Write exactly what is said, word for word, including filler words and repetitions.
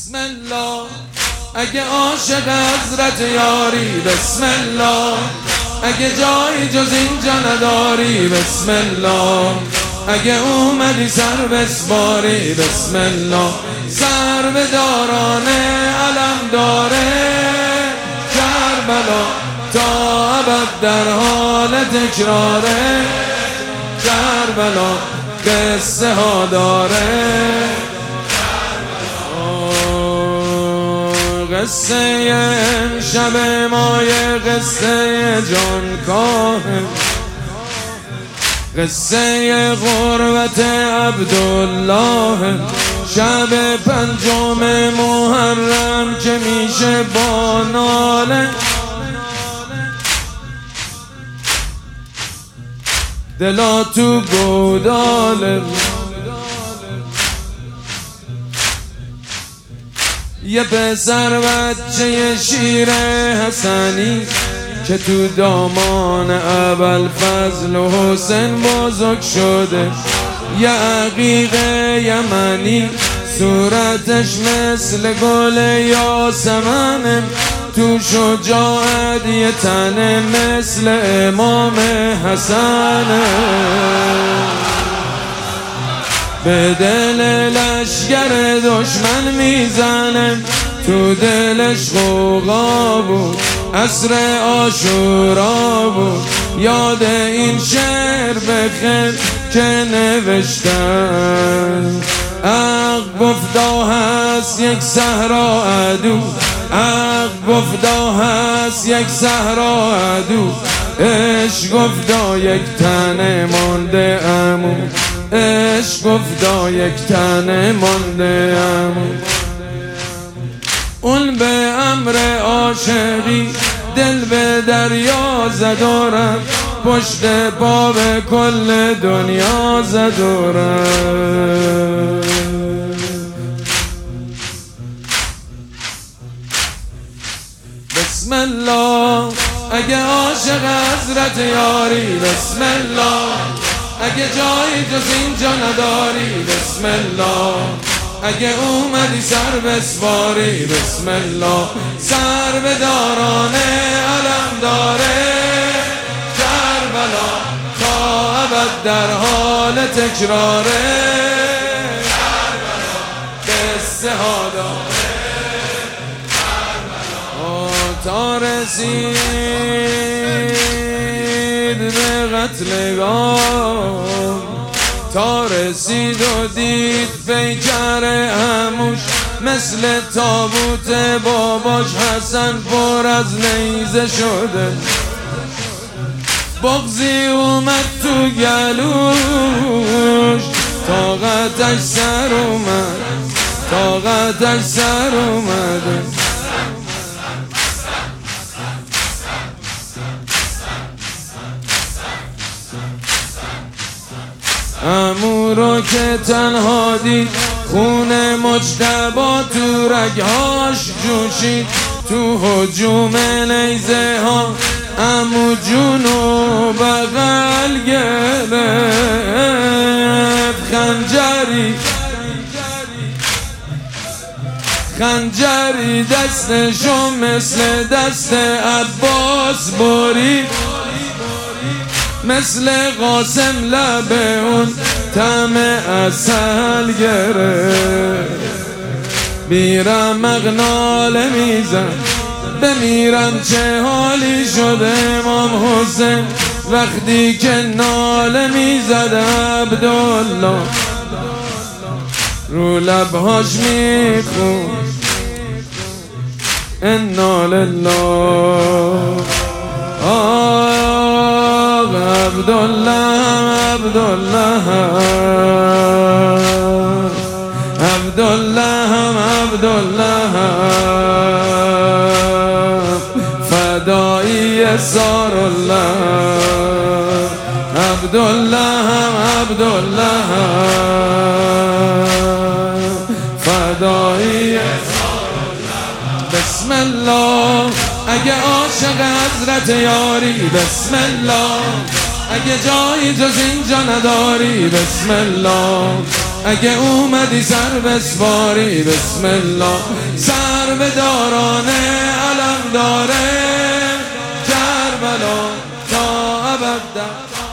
بسم الله اگه عاشق حضرت یاری، بسم الله اگه جایی جز اینجا نداری، بسم الله اگه اومدی سر بسپاری، بسم الله سر به دارانه علم داره کربلا تا ابد در حال تکراره، کربلا قصه ها داره، قصه امشب ما یه قصه جانکاه، قصه غربت عبدالله، شب پنجم محرم که میشه با ناله دلا تو گوداله، یه پسر بچه شیر حسنی که تو دامان ابوالفضل و حسین بزرگ شده، یه عقیق یمنی صورتش مثل گل یاسمنه، تو شجاعت یه تنه مثل امام حسنه، به دل لشگر دشمن میزنه، تو دلش غوغا بود عصر عاشورا بود، یاد این شعر بخیر که نوشتن، حق گفتا هست یک صحرا عدو، حق گفتا هست یک صحرا عدو، عشق گفتا یک تنه مانده امو، عشق گفتا یک تنه مانده امو، اون به امر عاشقی دل به دریا زد و رفت، پشت پا به کل دنیا زد و رفت. بسم الله اگه عاشق حضرت یاری، بسم الله اگه جایی جز اینجا نداری، بسم الله اگه اومدی سر بسپاری، بسم الله سر به دارانه علم داره کربلا تا ابد در حال تکراره، کربلا قصه ها داره، کربلا تا رسید به قتلگاه، تا رسید و دید پیکر عموش مثل تابوت باباش حسن پر از نیزه شده، بغضی اومد تو گلوش، طاقتش سر اومد، طاقتش سر اومده، عمو رو که تنها دید خون مجتبی تو رگهاش جوشید، تو هجوم نیزه ها عمو جونو بغل گرفت، خنجری خنجری دستشو مثل دست عباس برید، مثل قاسم لب اون طعم عسل گرفت، میرم مغناله میزن بمیرم چه حالی شده امام حسین، وقتی که ناله میزد عبدالله رو لبهاش میخون انا لله، آه عبدالله عبدالله عبدالله عبدالله فدایی سارالله، عبدالله عبدالله فدایی سارالله. بسم الله اگه عاشق حضرت یاری، بسم الله اگه جایی جز اینجا نداری، بسم الله اگه اومدی سر بسواری بسم الله. سر به دارانه علم داره کربلا تا ابد.